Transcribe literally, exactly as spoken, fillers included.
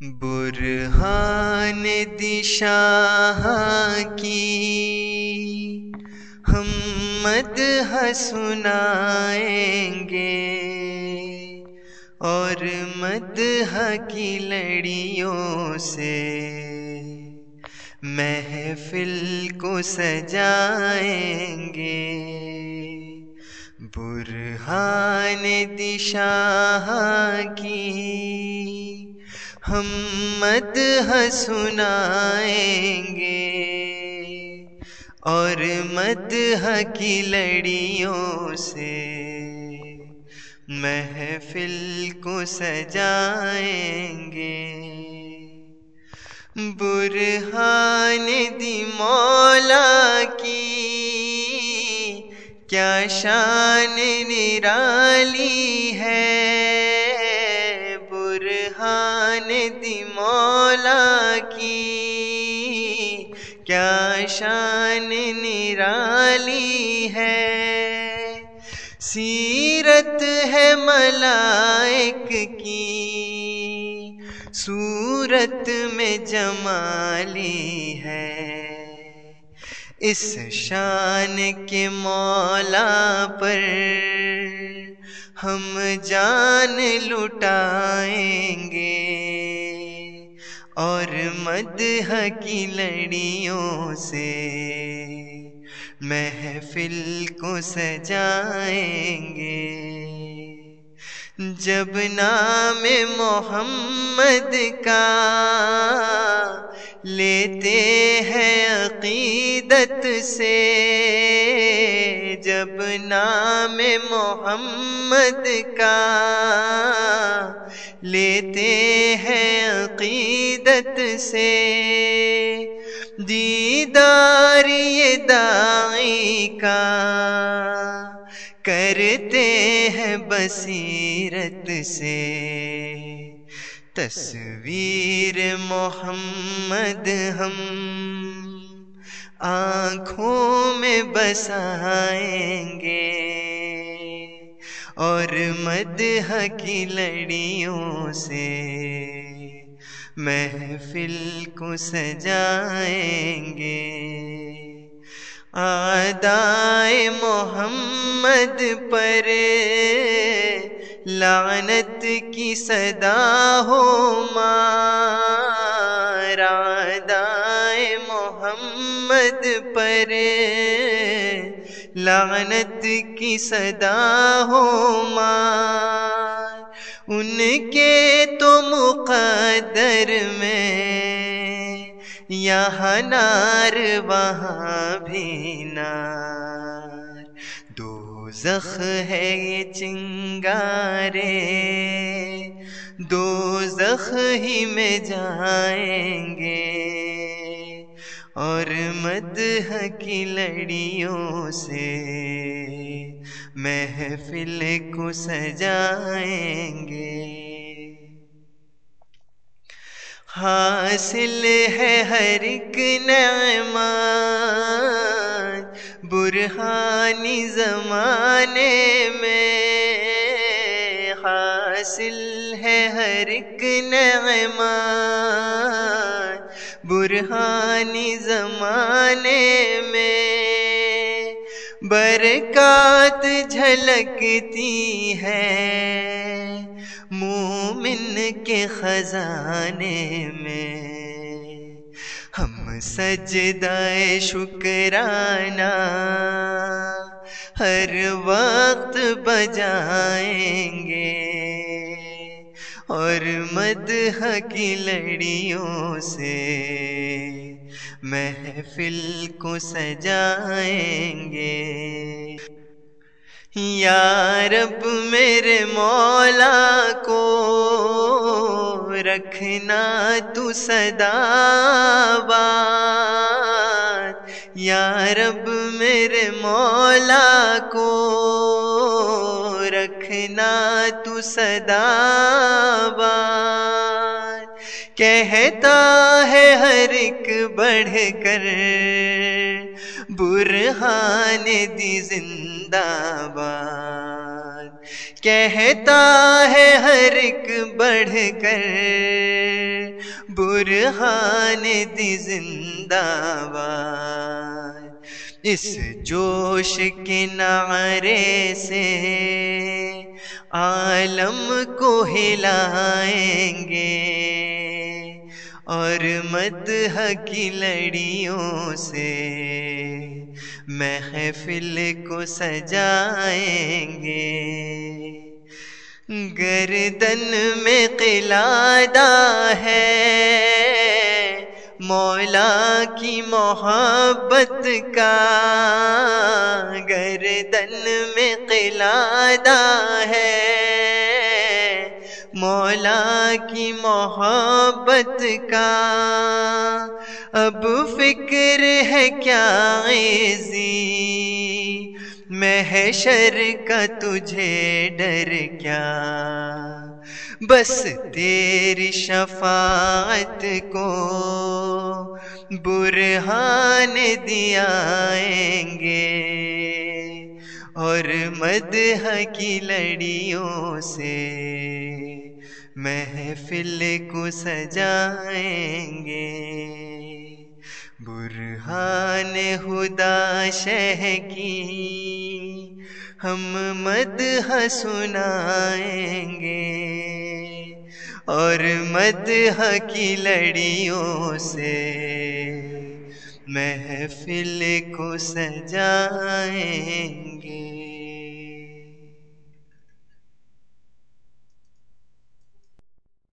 برہان دی شاہ کی ہم مدح سنائیں گے اور مدح کی لڑیوں سے محفل کو سجائیں گے۔ برہان دی شاہ کی ہم مدح سنائیں گے اور مدح کی لڑیوں سے محفل کو سجائیں گے۔ برہان دی مولا کی کیا شان نرالی ہے، برہان دی مولا کی کیا شان نرالی ہے۔ سیرت ہے ملائک کی صورت میں جمالی ہے، اس شان کے مولا پر ہم جان لٹائیں گے اور مدح کی لڑیوں سے محفل کو سجائیں گے۔ جب نام محمد کا لیتے ہیں عقیدت سے، جب نام محمد کا لیتے ہیں عقیدت سے، دیدار یہ داعی کا کرتے ہیں بصیرت سے، تصویر محمد ہم آنکھوں میں بسائیں گے اور مدح کی لڑیوں سے محفل کو سجائیں گے۔ اعدائے محمد پر لعنت کی صدا ہو مار، اعدائے محمد پر لعنت کی صدا ہو مار، ان کے تو مقدر میں یہاں نار وہاں بھی نار، دوزخ ہے یہ چنگارے دوزخ ہی میں جائیں گے اور مدح کی لڑیوں سے محفل کو سجائیں گے۔ حاصل ہے ہر ایک نعمت برہانی زمانے میں، حاصل ہے ہر ایک نعمت برہانی زمانے میں، برکات جھلکتی ہے مومن کے خزانے میں، ہم سجدہ شکرانہ ہر وقت بجائیں گے اور مدح کی لڑیوں سے محفل کو سجائیں گے۔ یا رب میرے مولا کو رکھنا تو سدا باد، یا رب میرے مولا کو رکھنا تو سدا باد، کہتا ہے ہر ایک بڑھ کر برہان دی زندہ باد، کہتا ہے ہر ایک بڑھ کر برہان دی زندہ باد، اس جوش کے نعرے سے عالم کو ہلائیں گے، اور مدح کی لڑیوں سے محفل کو سجائیں گے۔ گردن میں قلادہ ہے مولا کی محبت کا، گردن میں قلادہ ہے مولا کی محبت کا، اب فکر ہے کیا عزی محشر کا تجھے ڈر کیا، بس تیری شفاعت کو برہان دلائیں گے، اور مدح کی لڑیوں سے محفل کو سجائیں گے۔ برہان ہدا شہ کی ہم مدح سنائیں گے، اور مدح کی لڑیوں سے محفل کو سجائیں گے۔